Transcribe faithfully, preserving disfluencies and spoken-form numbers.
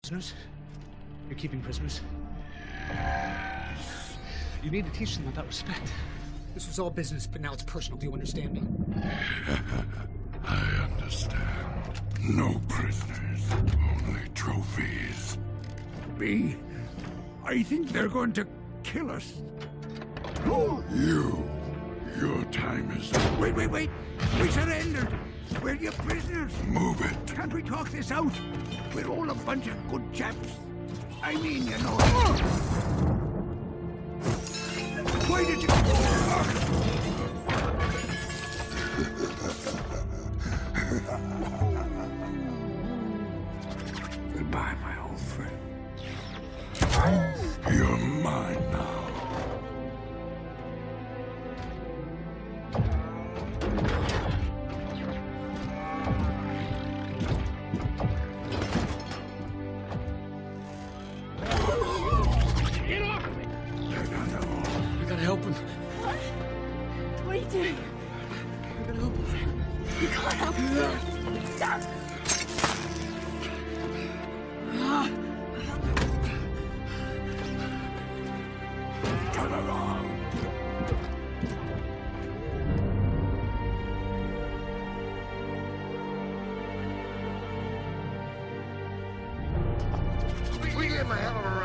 Prisoners? You're keeping prisoners? Yes. You need to teach them about respect. This was all business, but now it's personal. Do you understand me? I understand. No prisoners, only trophies. B, I think they're going to kill us. You, your time is up. Wait, wait, wait. We surrendered. We're your prisoners. Move it. Can't we talk this out? We're all a bunch of good chaps. I mean, you know. Why did you... Goodbye, my old friend. You're mine now. Get off of me! I gotta help him. What? What are you doing? I gotta help him. You can't help him. Stop. Turn around. We live a hell of a